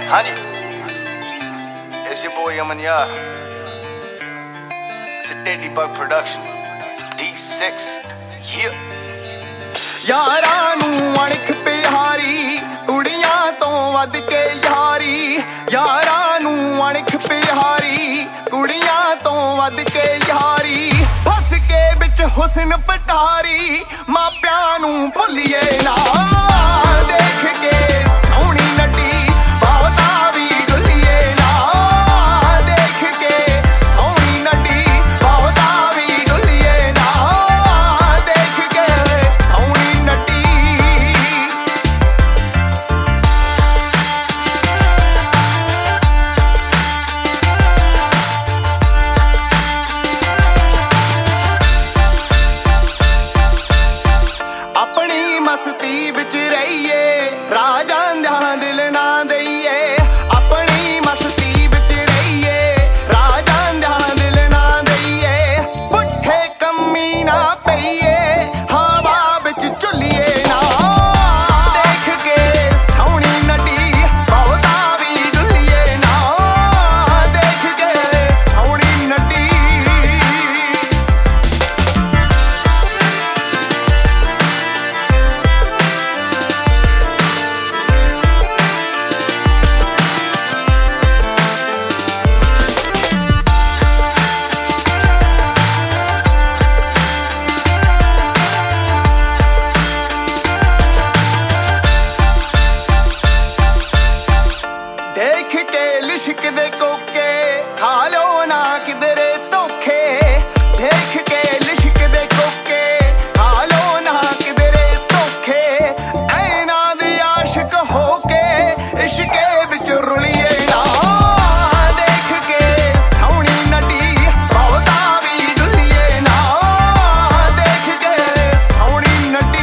Honey, it's your boy Yaman Yar. It's a Teddy Bug production. D6, yeah. यारां नूं अणख पिहारी कुड़ियां तो वध के यारी यारां नूं अणख पिहारी कुड़ियां तो वध के यारी फस के विच हुस्न पटारी मापियां नूं भुल्लिए ना देख के सोहनी नड्डी बहुता भी डुल्लिए ना देख के सोहनी नड्डी बहुता भी डुल्लिए ना देख के सोहनी नड्डी अपनी मस्ती विच रहिए राजां दा दिल ना दईए अपनी मस्ती विच रहिए राजां दा दिल ना दईए पुठे कम्मी ना पईए हवा विच झुल्लिए ना देख के सोहनी नड्डी बहुता भी डुल्लिए ना देख के सोहनी नड्डी देख के लिशक दे कोके खा लो ना किधरे धोखे देख के लिशक दे कोके खा लो ना किधरे धोखे ऐना दे आशिक होके इश्के विच रुलिए ना देख के सोहनी नड्डी बहुता भी डुल्लिए ना देख के सोहनी नड्डी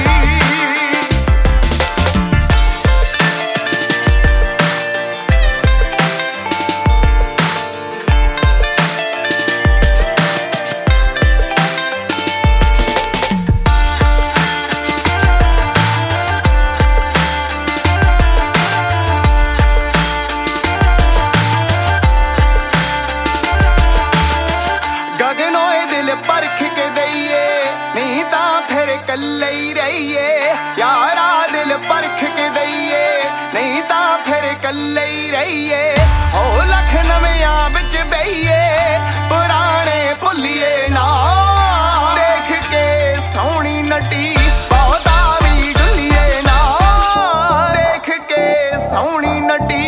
गगनोए दिल परख के दईए नहीं ता फिर कल्ले ही रहिए यारा दिल परख के दईए नहीं ता फिर कल्ले ही रहिए हो लख नवियां विच बहिए पुराने भुल्लिए ना देख के सोहनी नड्डी बहुता भी डुल्लिए ना देख के सोहनी नड्डी